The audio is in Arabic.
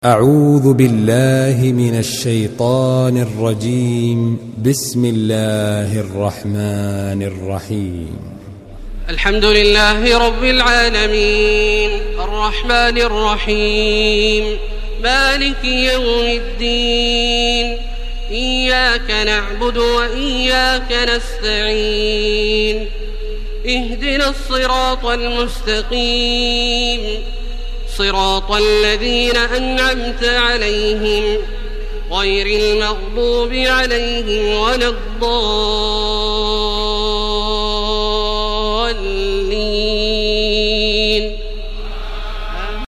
أعوذ بالله من الشيطان الرجيم. بسم الله الرحمن الرحيم. الحمد لله رب العالمين الرحمن الرحيم مالك يوم الدين إياك نعبد وإياك نستعين اهدنا الصراط المستقيم صراط الذين أنعمت عليهم غير المغضوب عليهم ولا الضالين.